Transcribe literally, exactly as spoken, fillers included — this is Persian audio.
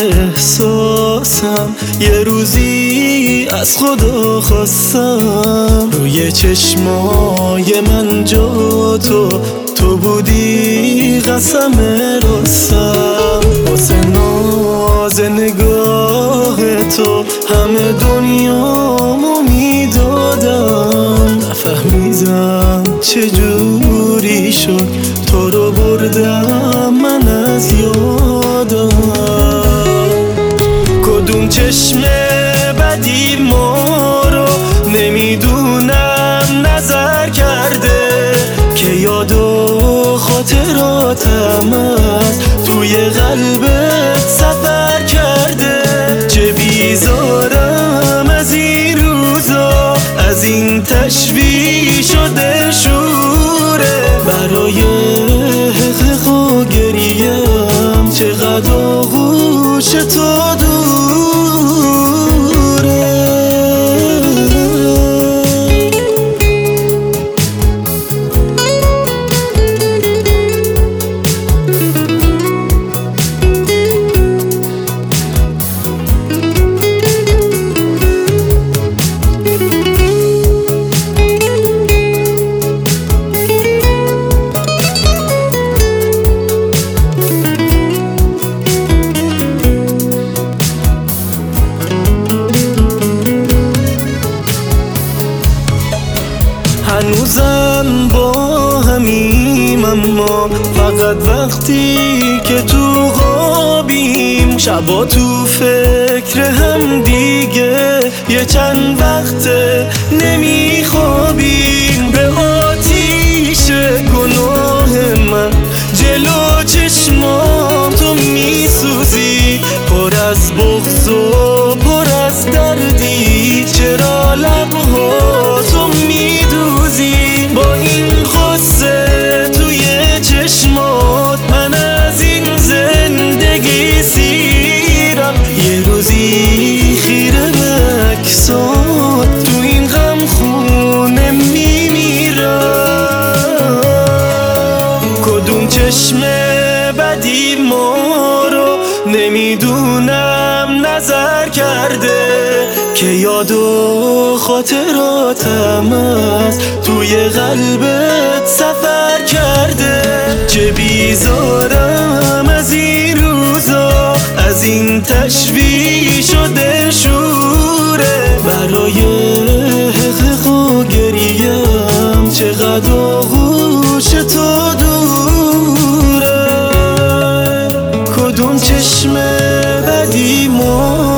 احساسم یه روزی از خدا خواستم روی چشمای من جا تو تو بودی قسم راستم واسه ناز نگاه تو همه دنیامو میدادم نفهمیدم چجوری شد تو رو بردم من از یادم کدوم چشم بدی ما رو نمیدونم نظر کرده که یاد و خاطراتم از توی قلبت سفر کرده چه بیزارم از این روزا از این تشویش و دلشوره برای حقیق و گریم چقدر آغوش تو هنوزم با همیم اما فقط وقتی که تو خوابیم شبا تو فکر هم دیگه یه چند وقته نمیخوابیم به آتیش گناه من جلو چشمام تو میسوزی پر از بغض و پر از دردی چرا لبها تو میدوزی با این غصه توی چشمات من از این زندگی سیرم یه روزی خیره به عکسات تو این غم خونه میمیرم کدوم چشم بدی ما رو نمیدونم نظر کرده که یاد و خاطراتم از توی قلبت سفر کرده چه بیزارم از این روزا از این تشویش و دلشوره برای حقیق و گریم چقدر آغوش تو دوره کدوم چشم بدی ما